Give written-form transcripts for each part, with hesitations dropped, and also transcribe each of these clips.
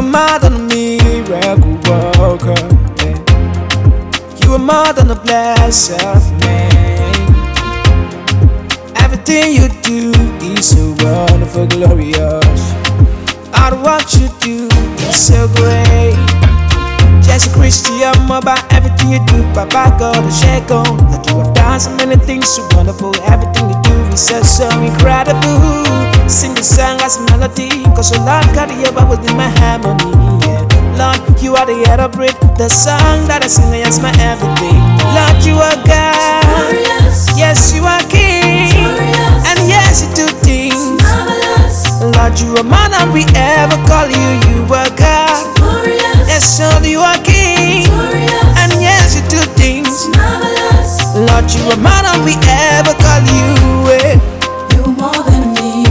more than a miracle worker, yeah. You are more than a blessed man. Everything you do is so wonderful, glorious. All the work you do is so great. Just a Christian about everything you do, Papa God, a shake on. Like you have done so many things so wonderful. Everything you do is so incredible. Sing the song as a melody, cause a Lord carry your Bible with my harmony, yeah. Lord, you are the air I breathe, the song that I sing is my everything. Lord, you are God, glorious. Yes, you are King, glorious. And yes, you do things marvelous. Lord, you are more than we ever call you. You are God, glorious. Yes, Lord, you are King, glorious. And yes, you do things marvelous. Lord, you are more than we ever call you, eh. You're more than a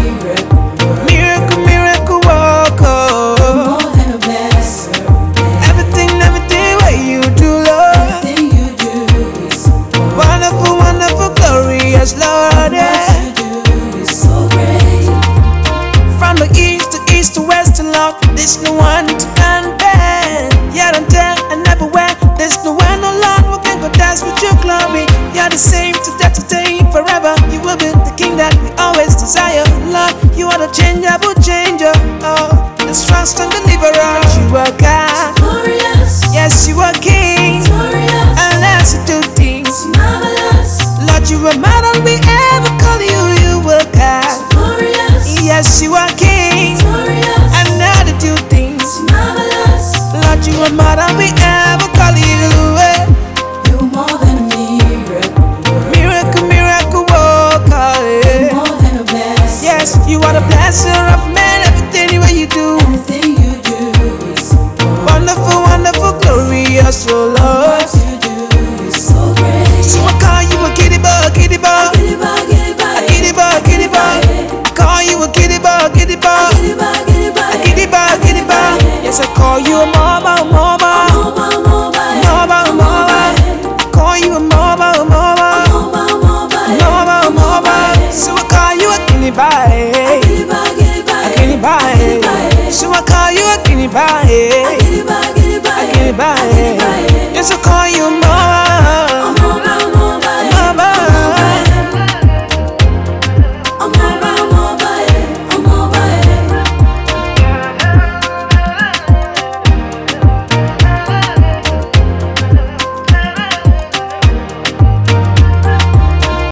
miracle, miracle worker. you're more than a blesser, Everything what you do, Lord. everything you do is so good. Wonderful, wonderful, glorious, Lord, yeah. What you do is so great. From the east to west, Lord, there's no one to compare. Yet and there and everywhere, there's no one, no Lord, who can contest with your glory. You're the same today, forever. You will be the King that we always desire, Lord. You are the changeable changer, oh, the strong deliverer. You are God, Glorious, yes, you are King, glorious, and as you do things, marvelous, Lord, you are more than we ever call you. You are God, glorious, yes, you are King, glorious, and now to do things, marvelous. Lord, you are more than we ever call you, eh. You're more than a miracle, Miracle worker, eh. more than a blessing. Yes, you are the blesser of men. Everything what you do, Everything you do is so good. wonderful, wonderful, glorious, oh Lord. What you do is so great. So I call you a kitty bug, kitty bug, Giddy bug, giddy bug, a kitty bug, kitty bug. I call you a kitty bug, kitty bug, giddy bug, giddy bug, a kitty bug, kitty bug. Yes, I call you a